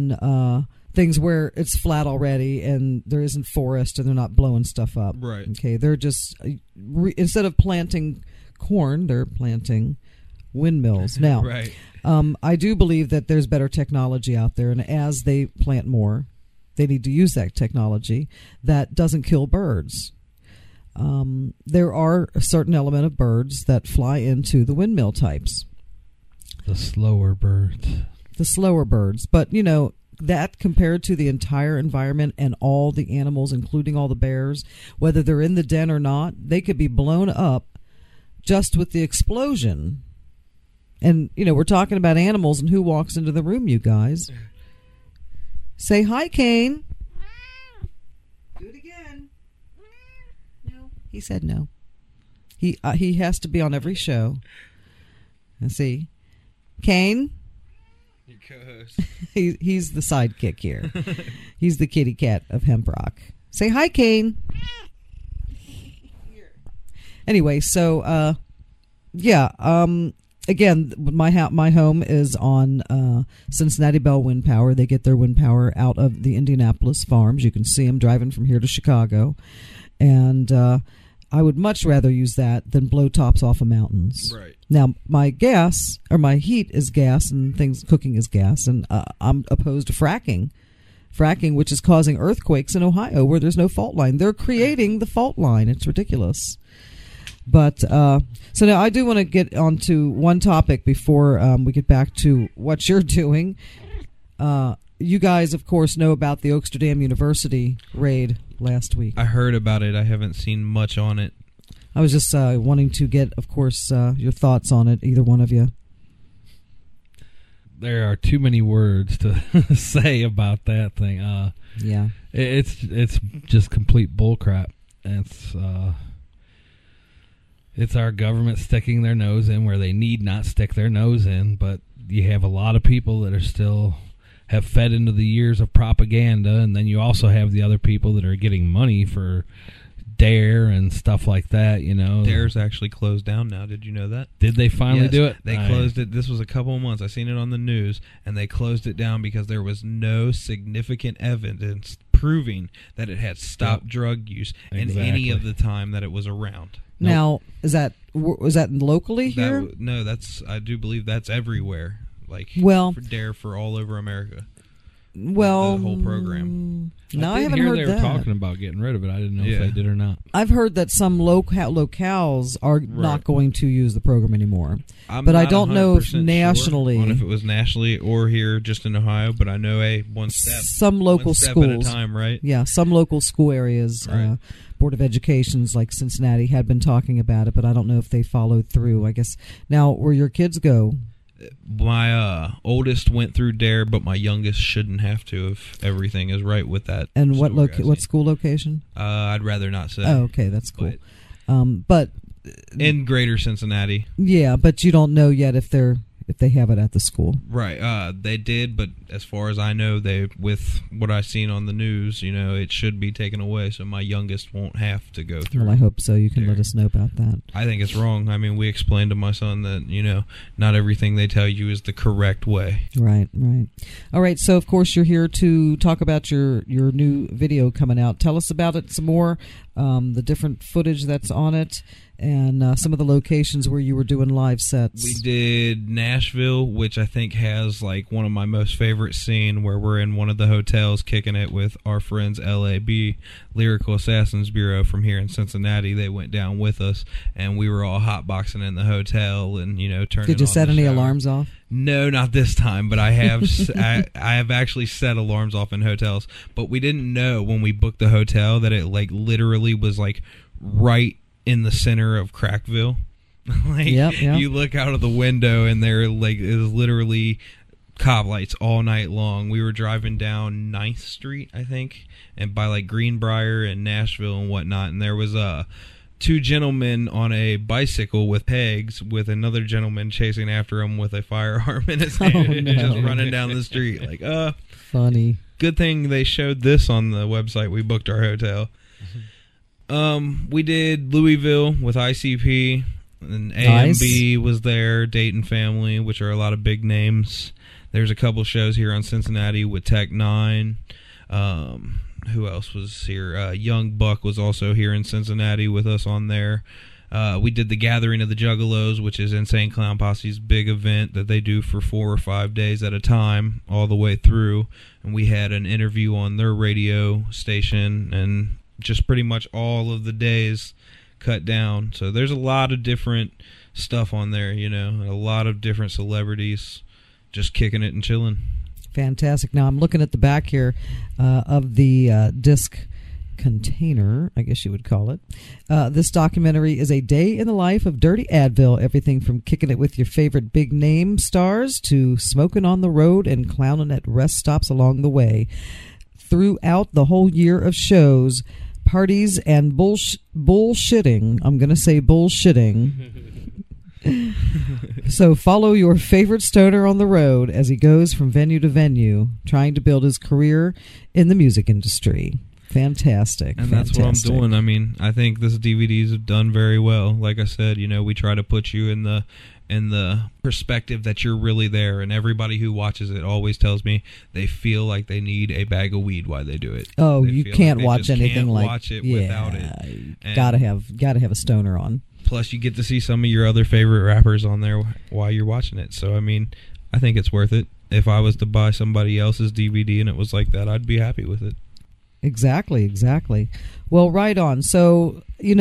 on things where it's flat already and there isn't forest and they're not blowing stuff up. Right. Okay. They're just instead of planting corn, they're planting windmills. Now, right. I do believe that there's better technology out there, and as they plant more, they need to use that technology that doesn't kill birds. There are a certain element of birds that fly into the windmill types. The slower birds. But, that compared to the entire environment and all the animals, including all the bears, whether they're in the den or not, they could be blown up just with the explosion. And, we're talking about animals, and who walks into the room, you guys? Say hi, Kane. Do it again. No. He said no. He has to be on every show. And see, Kane. He's the sidekick here. He's the kitty cat of Hemp Rock. Say hi, Kane. Anyway, so again, my home is on Cincinnati Bell Wind Power. They get their wind power out of the Indianapolis farms. You can see them driving from here to Chicago, and I would much rather use that than blow tops off of mountains. Right. Now, my gas, or my heat is gas, and cooking is gas, and I'm opposed to fracking. Fracking, which is causing earthquakes in Ohio where there's no fault line. They're creating the fault line. It's ridiculous. But, so now I do want to get onto one topic before we get back to what you're doing. You guys, of course, know about the Oaksterdam University raid last week. I heard about it. I haven't seen much on it. I was just wanting to get, of course, your thoughts on it, either one of you. There are too many words to say about that thing. Yeah. It's just complete bullcrap. It's our government sticking their nose in where they need not stick their nose in, but you have a lot of people that are still have fed into the years of propaganda, and then you also have the other people that are getting money for DARE and stuff like that, DARE's actually closed down now. Did you know that? Did they finally do it? They closed it. This was a couple of months. I seen it on the news, and they closed it down because there was no significant evidence proving that it had stopped drug use in any of the time that it was around. Now, was that locally here? I do believe that's everywhere. For DARE for all over America. Well, the whole program. No, I did haven't hear heard they that. were talking about getting rid of it. I didn't know if they did or not. I've heard that some locales are not going to use the program anymore. But I don't know if nationally. Sure on if it was nationally or here just in Ohio, but I know one step. Some local one step schools. at a time, right? Yeah, some local school areas. Right. Board of Educations like Cincinnati had been talking about it, but I don't know if they followed through. I guess now where your kids go. My oldest went through DARE, but my youngest shouldn't have to if everything is right with that. And what school location? I'd rather not say. Oh, okay, that's cool. But in Greater Cincinnati. Yeah, but you don't know yet if they have it at the school. Right. They did, but as far as I know, with what I've seen on the news, it should be taken away, so my youngest won't have to go through. Well, I hope so. You can let us know about that. I think it's wrong. I mean, we explained to my son that, not everything they tell you is the correct way. Right. All right, so of course you're here to talk about your new video coming out. Tell us about it some more, the different footage that's on it, and some of the locations where you were doing live sets. We did Nashville, which I think has like one of my most favorite scene where we're in one of the hotels kicking it with our friends LAB, Lyrical Assassins Bureau from here in Cincinnati. They went down with us, and we were all hotboxing in the hotel and, turning Did you on set the any shower. alarms off? No, not this time, but I have I have actually set alarms off in hotels, but we didn't know when we booked the hotel that it like literally was like right in the center of Crackville. Yep. You look out of the window and there like is literally cop lights all night long. We were driving down 9th Street, I think, and by like Greenbrier and Nashville and whatnot, and there was two gentlemen on a bicycle with pegs with another gentleman chasing after him with a firearm in his hand, just running down the street. Like, funny. Good thing they showed this on the website. We booked our hotel. We did Louisville with ICP, and AMB was there, Dayton Family, which are a lot of big names. There's a couple shows here on Cincinnati with Tech 9. Who else was here? Young Buck was also here in Cincinnati with us on there. We did the Gathering of the Juggalos, which is Insane Clown Posse's big event that they do for 4 or 5 days at a time, all the way through. And we had an interview on their radio station, and just pretty much all of the days cut down. So there's a lot of different stuff on there, a lot of different celebrities just kicking it and chilling. Fantastic. Now I'm looking at the back here of the disc container, I guess you would call it. This documentary is a day in the life of Dirty Advil, everything from kicking it with your favorite big name stars to smoking on the road and clowning at rest stops along the way. Throughout the whole year of shows, parties, and bullshitting, I'm going to say bullshitting. So follow your favorite stoner on the road as he goes from venue to venue, trying to build his career in the music industry. Fantastic. And that's what I'm doing. I mean, I think this DVDs have done very well. Like I said, we try to put you in the perspective that you're really there, and everybody who watches it always tells me they feel like they need a bag of weed while they do it. Oh, they you can't watch anything like watch it without it. You gotta have a stoner on. Plus, you get to see some of your other favorite rappers on there while you're watching it. So, I mean, I think it's worth it. If I was to buy somebody else's DVD and it was like that, I'd be happy with it. Exactly. Well, right on. So,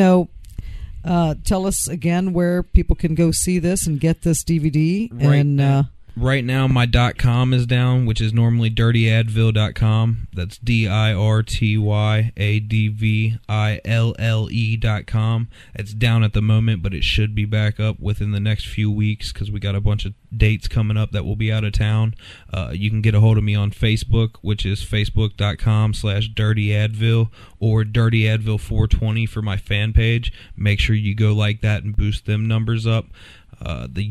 tell us again where people can go see this and get this DVD. Right now, my .com is down, which is normally dirtyadvil.com. That's DIRTYADVILLE.com. It's down at the moment, but it should be back up within the next few weeks because we got a bunch of dates coming up that will be out of town. You can get a hold of me on Facebook, which is facebook.com/dirtyadvil or dirtyadvil420 for my fan page. Make sure you go like that and boost them numbers up. The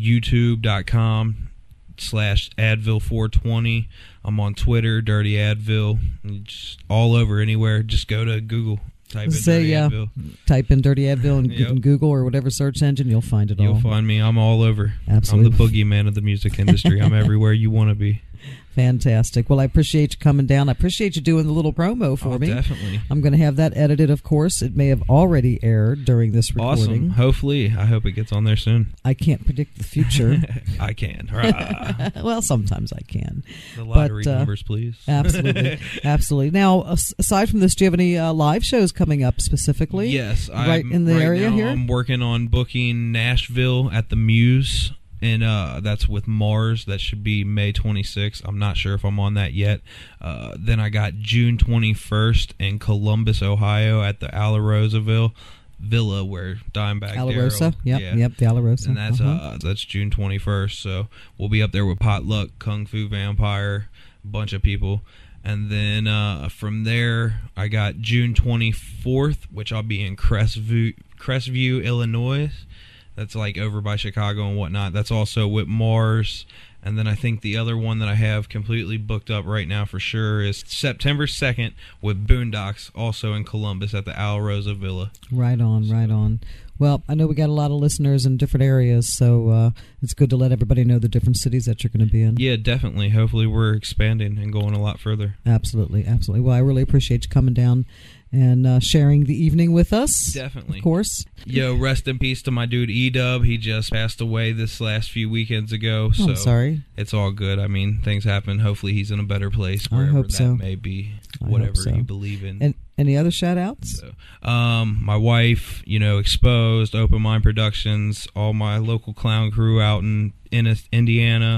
youtube.com/Advil420. I'm on Twitter, Dirty Advil, just all over anywhere. Just go to Google, type in Dirty Advil. Type in Dirty Advil and in Google or whatever search engine, you'll find it all. You'll find me. I'm all over. Absolutely. I'm the boogeyman of the music industry. I'm everywhere you want to be. Fantastic. Well, I appreciate you coming down. I appreciate you doing the little promo for me. Definitely. I'm going to have that edited, of course. It may have already aired during this recording. Awesome. Hopefully. I hope it gets on there soon. I can't predict the future. I can. Well, sometimes I can. The lottery numbers, please. Absolutely. Absolutely. Now, aside from this, do you have any live shows coming up specifically? Yes. Right in the area now, here? I'm working on booking Nashville at the Muse. And that's with Mars. That should be May 26th. I'm not sure if I'm on that yet. Then I got June 21st in Columbus, Ohio at the Alarosa Villa where Dimebag Alarosa? Darryl, Yep, the Alarosa. And that's June 21st. So we'll be up there with Potluck, Kung Fu Vampire, a bunch of people. And then from there, I got June 24th, which I'll be in Crestview, Illinois. That's like over by Chicago and whatnot. That's also with Mars. And then I think the other one that I have completely booked up right now for sure is September 2nd with Boondocks, also in Columbus at the Alarosa Villa. Right on, right on. Well, I know we got a lot of listeners in different areas, so it's good to let everybody know the different cities that you're going to be in. Yeah, definitely. Hopefully we're expanding and going a lot further. Absolutely, absolutely. Well, I really appreciate you coming down and sharing the evening with us. Definitely. Of course. Yo, rest in peace to my dude E-Dub. He just passed away this last few weekends ago. So I'm sorry. It's all good. I mean, things happen. Hopefully he's in a better place wherever I hope that so. may be, whatever you believe in. And any other shout-outs? So, my wife, Exposed, Open Mind Productions, all my local clown crew out in Indiana,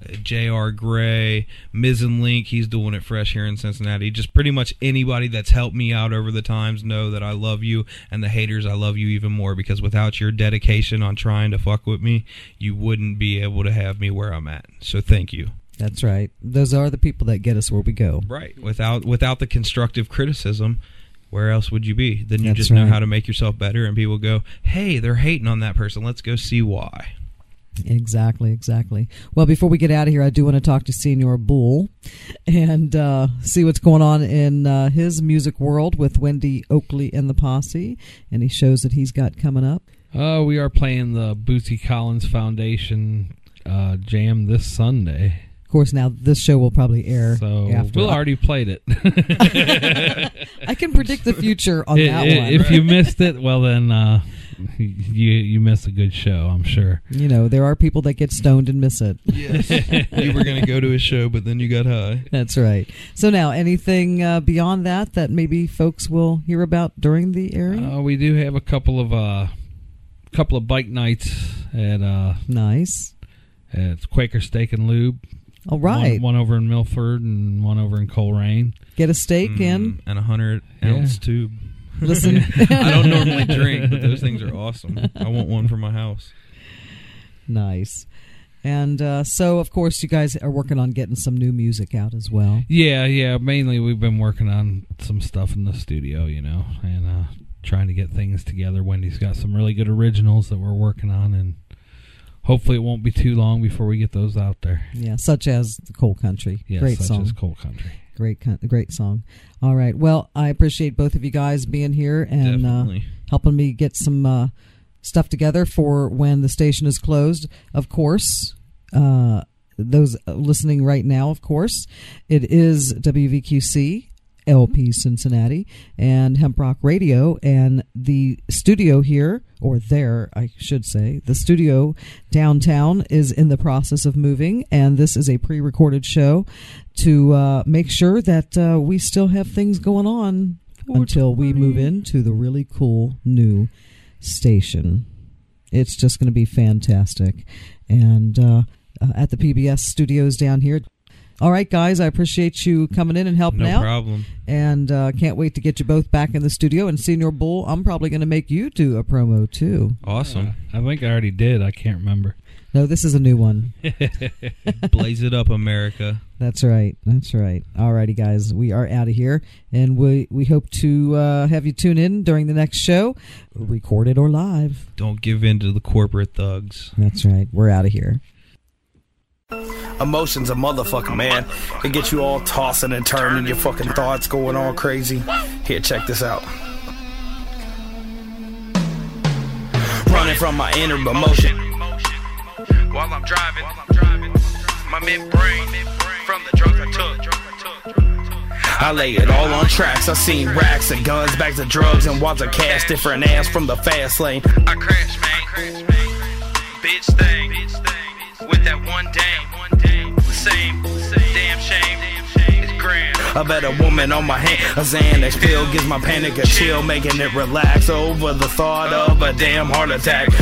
J.R. Gray, Mizzen Link, he's doing it fresh here in Cincinnati. Just pretty much anybody that's helped me out over the times know that I love you, and the haters, I love you even more, because without your dedication on trying to fuck with me, you wouldn't be able to have me where I'm at. So thank you. That's right. Those are the people that get us where we go. Right. Without the constructive criticism, where else would you be? Then you That's just know right. how to make yourself better, and people go, hey, they're hating on that person. Let's go see why. Exactly, exactly. Well, before we get out of here, I do want to talk to Senior Bull and see what's going on in his music world with Wendy Oakley and the Posse. Any shows that he's got coming up? We are playing the Bootsy Collins Foundation jam this Sunday. Of course, now this show will probably air after. We'll already played it. I can predict the future on that one. If you missed it, well then you missed a good show, I'm sure. There are people that get stoned and miss it. Yes. You were going to go to a show, but then you got high. That's right. So now, anything beyond that maybe folks will hear about during the airing? We do have a couple of bike nights at nice at Quaker Steak and Lube. All right. One over in Milford and one over in Coleraine. Get a steak in. And a 100-ounce tube. Listen. I don't normally drink, but those things are awesome. I want one for my house. Nice. And so, of course, you guys are working on getting some new music out as well. Yeah. Mainly we've been working on some stuff in the studio, and trying to get things together. Wendy's got some really good originals that we're working on, and hopefully it won't be too long before we get those out there. Yeah, such as the Coal Country. Yeah, great such song. as Coal Country. Great song. All right. Well, I appreciate both of you guys being here and helping me get some stuff together for when the station is closed. Of course, those listening right now, of course, it is WVQC LP Cincinnati and Hemp Rock Radio, and the studio here, or there I should say, the studio downtown is in the process of moving, and this is a pre-recorded show to make sure that we still have things going on until we move into the really cool new station. It's just going to be fantastic. And at the PBS studios down here. All right, guys, I appreciate you coming in and helping out. No problem. And can't wait to get you both back in the studio. And Senior Bull, I'm probably going to make you do a promo, too. Awesome. I think I already did. I can't remember. No, this is a new one. Blaze it up, America. That's right. That's right. All righty, guys. We are out of here. And we hope to have you tune in during the next show, recorded or live. Don't give in to the corporate thugs. That's right. We're out of here. Emotion's a motherfucker, man. It gets you all tossing and turning, your fucking thoughts going all crazy. Here, check this out. Running from my inner emotion. While I'm driving, my midbrain from the drugs I took. I lay it all on tracks. I seen racks and guns, bags of drugs, and wads of cash. Different ass from the fast lane. I crash, man. Bitch thing. With that one dame. Same damn shame. It's grand. I bet a woman on my hand. A Xanax pill gives my panic a chill, making it relax over the thought of a damn heart attack.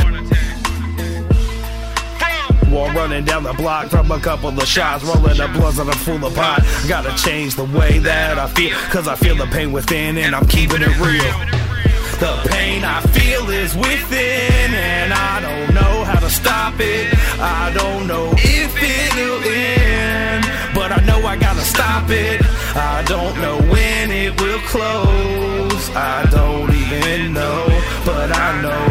While running down the block from a couple of shots, rolling up blunts and I'm full of pot. Gotta change the way that I feel, cause I feel the pain within and I'm keeping it real. The pain I feel is within and I don't know how to stop it. I don't know if it'll end, but I know I gotta stop it. I don't know when it will close. I don't even know, but I know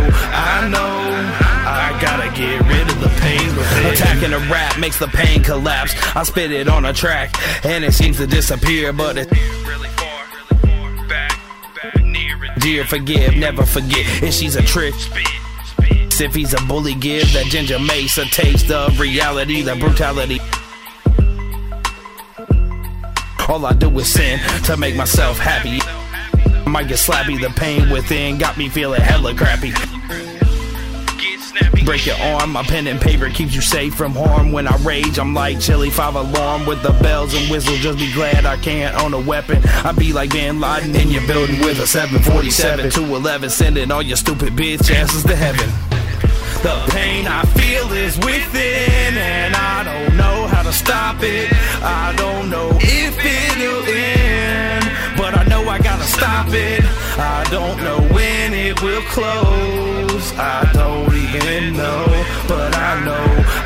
I gotta get rid of the pain within. Attacking a rap makes the pain collapse. I spit it on a track and it seems to disappear, but it's really far back near it. Dear, forgive, never forget. If she's a trick, if he's a bully, give that ginger mace a taste of reality, the brutality. All I do is sin to make myself happy. I might get slappy, the pain within got me feeling hella crappy. Break your arm, my pen and paper keeps you safe from harm. When I rage, I'm like Chili 5 alarm with the bells and whistles. Just be glad I can't own a weapon. I be like Bin Laden in your building with a 747 211, sending all your stupid bitch asses to heaven. The pain I feel is within and I don't know how to stop it. I don't know if it'll end, but I know I gotta stop it. I don't know when it will close. I don't even know, but I know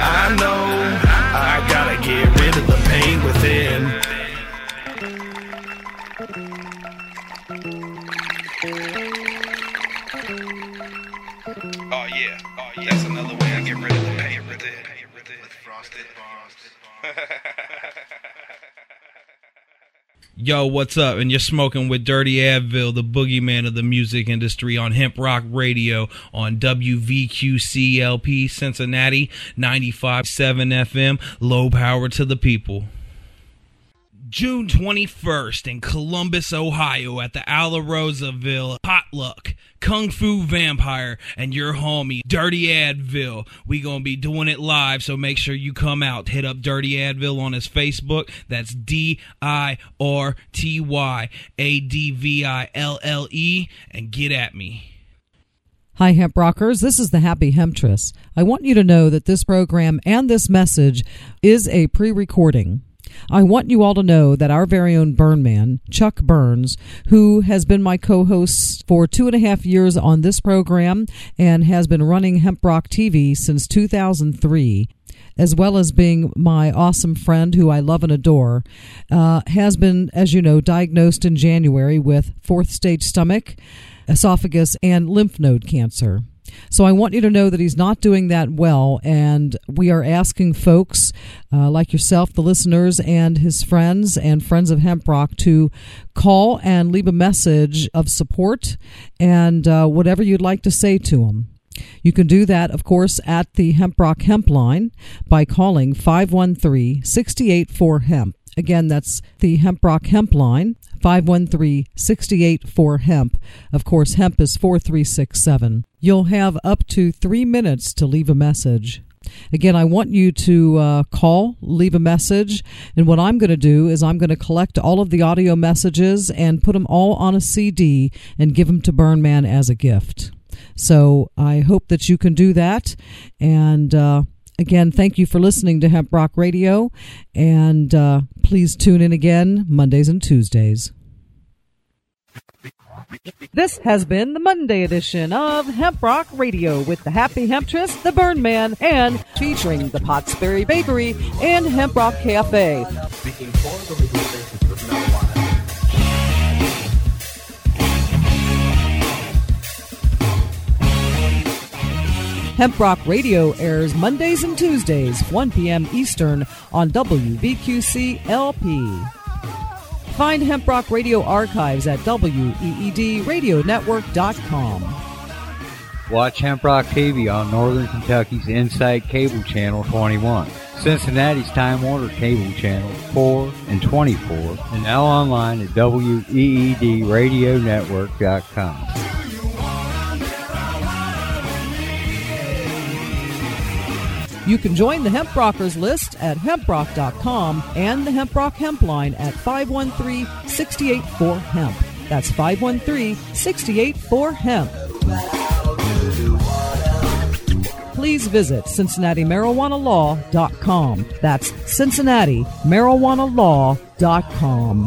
I gotta get rid of the pain within. Oh yeah, that's another way I get rid of the pain within. With frosted bombs. Yo, what's up? And you're smoking with Dirty Advil, the boogeyman of the music industry, on Hemp Rock Radio on WVQC-LP Cincinnati 95.7 FM. Low power to the people. June 21st in Columbus, Ohio at the Alarosaville Potluck, Kung Fu Vampire, and your homie, Dirty Advil. We gonna be doing it live, so make sure you come out. Hit up Dirty Advil on his Facebook. That's DIRTYADVILLE, and get at me. Hi, Hemp Rockers. This is the Happy Hemptress. I want you to know that this program and this message is a pre-recording. I want you all to know that our very own Burn Man, Chuck Burns, who has been my co-host for 2.5 years on this program and has been running Hemp Rock TV since 2003, as well as being my awesome friend who I love and adore, has been, as you know, diagnosed in January with 4th stage stomach, esophagus, and lymph node cancer. So I want you to know that he's not doing that well, and we are asking folks like yourself, the listeners, and his friends and friends of Hemp Rock to call and leave a message of support and whatever you'd like to say to him. You can do that, of course, at the Hemp Rock Hemp line by calling 513-684-HEMP. Again, that's the Hemp Rock Hemp line, 513-684-HEMP. Of course, hemp is 4367. You'll have up to 3 minutes to leave a message. Again, I want you to call, leave a message, and what I'm going to do is I'm going to collect all of the audio messages and put them all on a CD and give them to Burn Man as a gift. So I hope that you can do that, and again, thank you for listening to Hemp Rock Radio, and please tune in again Mondays and Tuesdays. This has been the Monday edition of Hemp Rock Radio with the Happy Hemptress, the Burn Man, and featuring the Pottsberry Bakery and Hemp Rock Cafe. Hemp Rock Radio airs Mondays and Tuesdays, 1 p.m. Eastern on WVQC-LP. Find Hemp Rock Radio archives at weedradionetwork.com. Watch Hemp Rock TV on Northern Kentucky's Insight Cable Channel 21. Cincinnati's Time Warner cable channels 4 and 24, and now online at WEEDradionetwork.com. You can join the Hemp Rockers list at hemprock.com and the Hemp Rock Hempline at 513-684-HEMP. That's 513-684-HEMP. Please visit CincinnatiMarijuanaLaw.com. That's CincinnatiMarijuanaLaw.com.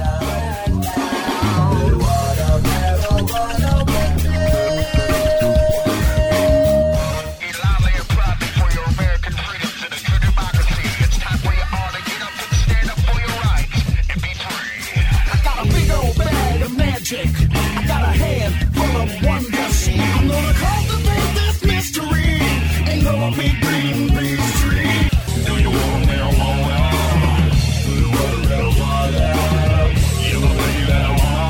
I got a hand full of wonder seed. I'm gonna cultivate this mystery and grow a big green peach tree. Do you want marijuana? Do you want marijuana? You believe that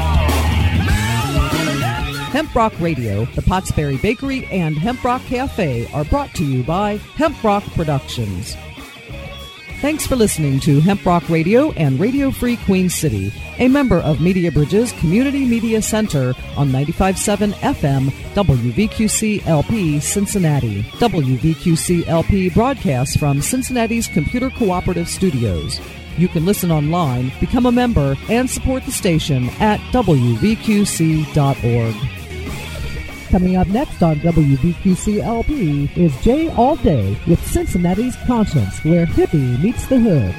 I want Hemp Rock Radio, the Pottsbury Bakery, and Hemp Rock Cafe are brought to you by Hemp Rock Productions. Thanks for listening to Hemp Rock Radio and Radio Free Queen City, a member of Media Bridge's Community Media Center on 95.7 FM WVQC-LP Cincinnati. WVQC-LP broadcasts from Cincinnati's Computer Cooperative Studios. You can listen online, become a member, and support the station at WVQC.org. Coming up next on WVQC-LP is Jay All Day with Cincinnati's Conscience, where hippie meets the hood.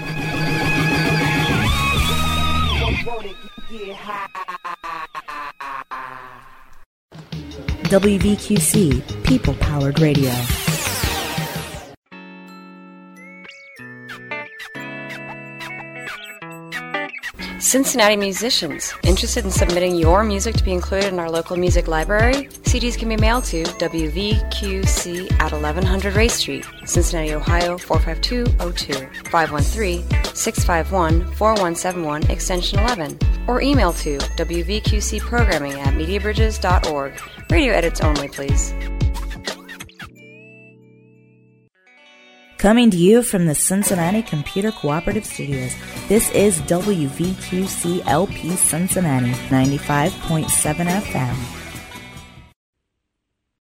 WVQC, People-Powered Radio. Cincinnati musicians interested in submitting your music to be included in our local music library? CDs can be mailed to WVQC at 1100 Ray Street, Cincinnati, Ohio 45202, 513-651-4171, extension 11, or email to WVQCprogramming at mediabridges.org. Radio edits only, please. Coming to you from the Cincinnati Computer Cooperative Studios, this is WVQC-LP Cincinnati, 95.7 FM.